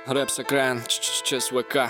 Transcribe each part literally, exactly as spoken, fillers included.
Рэп с окраин, ЧСВК.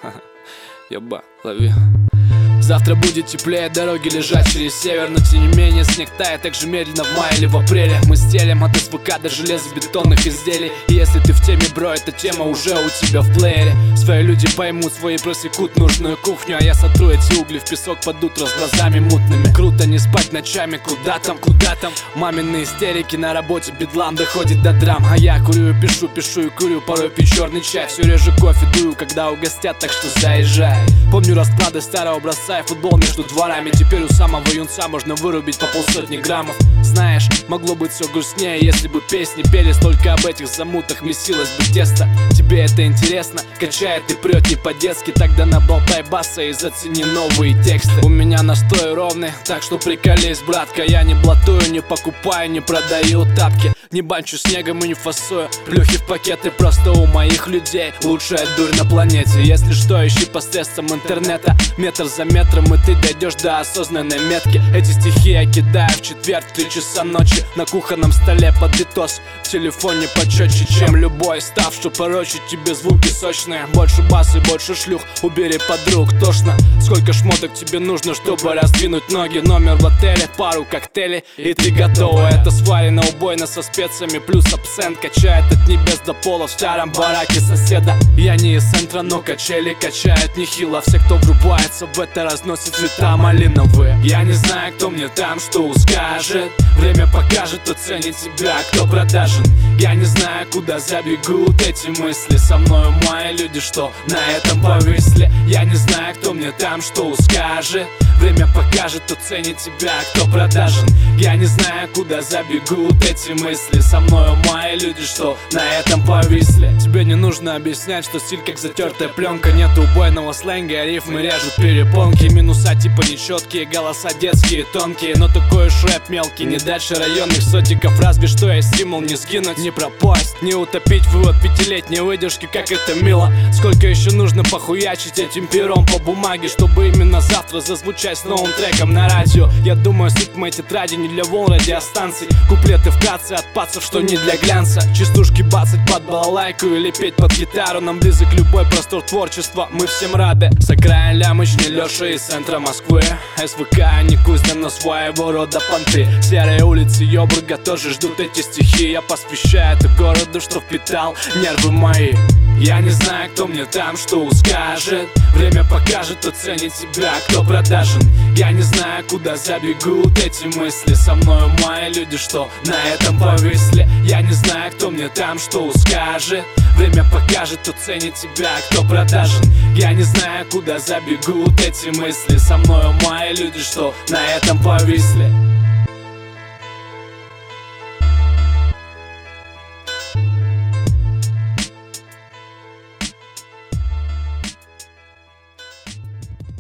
Ёба, лови. Завтра будет теплее, дороги лежат через север, но тем не менее снег тает так же медленно в мае или в апреле. Мы стелим от СВК до железобетонных изделий. И если ты в теме, бро, эта тема уже у тебя в плеере. Свои люди поймут, свои просекут нужную кухню, а я сотру эти угли в песок под утро с глазами мутными. Круто не спать ночами, куда там, куда там. Мамины истерики, на работе бедлам доходит до драм. А я курю и пишу, пишу и курю, порой пью черный чай. Все реже кофе дую, когда угостят, так что заезжай. Помню расклады старого образца, футбол между дворами. Теперь у самого юнца можно вырубить по полсотни граммов. Знаешь, могло быть все грустнее, если бы песни пели столько об этих замутах, месилось бы тесто. Тебе это интересно? Качает и прет не по-детски. Тогда наболтай баса и зацени новые тексты. У меня настрой ровный, так что приколись, братка. Я не блатую, не покупаю, не продаю тапки. Не банчу снегом и не фасую плюхи в пакеты. Просто у моих людей лучшая дурь на планете. Если что, ищи посредством интернета. Метр за метром и ты дойдешь до осознанной метки. Эти стихи я кидаю в четверг в три часа ночи. На кухонном столе под битос, в телефоне почетче, чем любой став, что порочит тебе звуки сочные. Больше бас и больше шлюх, убери подруг, тошно. Сколько шмоток тебе нужно, чтобы раздвинуть ноги? Номер в отеле, пару коктейлей и ты готова. Это сварено убойно со специями, плюс абсент качает от небес до пола в старом бараке соседа. Я не из центра, но качели качают нехило. Все, кто врубается в это, разносит цвета малиновые. Я не знаю, кто мне там что скажет. Время покажет, кто ценит тебя, кто продажен. Я не знаю, куда забегут эти мысли. Со мною мои люди, что на этом повисли. Я не знаю, кто мне там что скажет. Время покажет, кто ценит тебя, кто продажен. Я не знаю, куда забегут эти мысли. Со мною мои люди, что на этом повисли. Тебе не нужно объяснять, что стиль как затертая пленка. Нет убойного сленга, рифмы режут перепонки. Минуса типа нечеткие, голоса детские, тонкие. Но такой уж рэп мелкий, не дальше районных сотиков. Разве что есть стимул не сгинуть, не пропасть, не утопить вывод пятилетней выдержки, как это мило. Сколько еще нужно похуячить этим пером по бумаге, чтобы именно завтра зазвучать с новым треком на радио. Я думаю, суть моей тетради не для волн радиостанций. Куплеты вкратце от пацев, что не для глянца. Частушки бацать под балалайку или петь под гитару. Нам близок любой простор творчества, мы всем рады. С окраин Лямыч, не Леша из центра Москвы. СВК, не Кузня, но своего рода понты. Серые улицы Ёбурга тоже ждут эти стихи. Я посвящаю это городу, что впитал нервы мои. Я не знаю, кто мне там что скажет. Время покажет, кто ценит тебя, кто продажен. Я не знаю, куда забегут эти мысли. Со мною мои люди, что на этом повисли. Я не знаю, кто мне там что скажет. Время покажет, кто ценит тебя, кто продажен. Я не знаю, куда забегут эти мысли. Со мною мои люди, что на этом повисли.